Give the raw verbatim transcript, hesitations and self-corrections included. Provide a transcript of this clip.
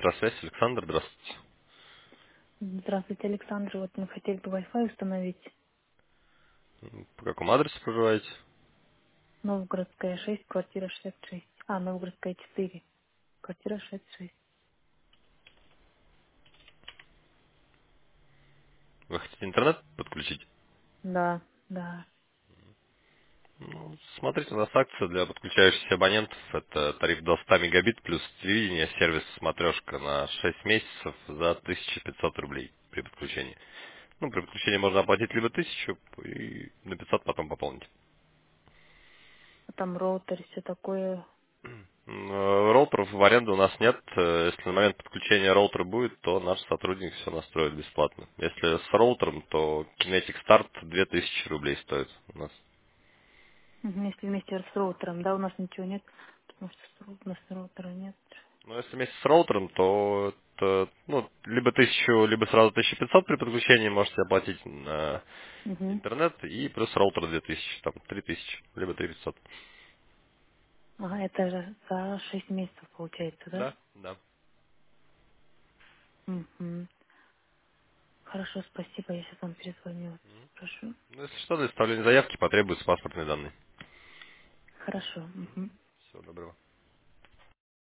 Электросвязь, Александр, здравствуйте. Здравствуйте, Александр. Вот мы хотели бы Wi-Fi установить. М, По какому адресу проживаете? Новгородская шесть, квартира шестьдесят шесть. А, Новгородская четыре, квартира шестьдесят шесть. Вы хотите интернет подключить? Да, да. Ну, смотрите, у нас акция для подключающихся абонентов. Это тариф до ста мегабит плюс телевидение, сервис смотрешка на шесть месяцев за тысячу пятьсот рублей при подключении. Ну, при подключении можно оплатить либо тысячу и на пятьсот потом пополнить. А там роутер, все такое. М, э, Роутеров в аренду у нас нет. Э, Если на момент подключения роутера будет, то наш сотрудник все настроит бесплатно. Если с роутером, то Kinetic Start две тысячи рублей стоит у нас. Мгм, если вместе с роутером, да, у нас ничего нет, потому что с рou- у нас роутера нет. Но если вместе с роутером, то это, ну, либо тысячу, либо сразу тысячу пятьсот при подключении можете оплатить на Угу. интернет, и плюс роутер две тысячи, там три тысячи, либо три пятьсот. Ага, это же за шесть месяцев получается, да? Да, да. Угу. Хорошо, спасибо, я сейчас вам перезвоню. Прошу. Ну, если что, для составления заявки потребуются паспортные данные. Хорошо. Угу. Всего доброго.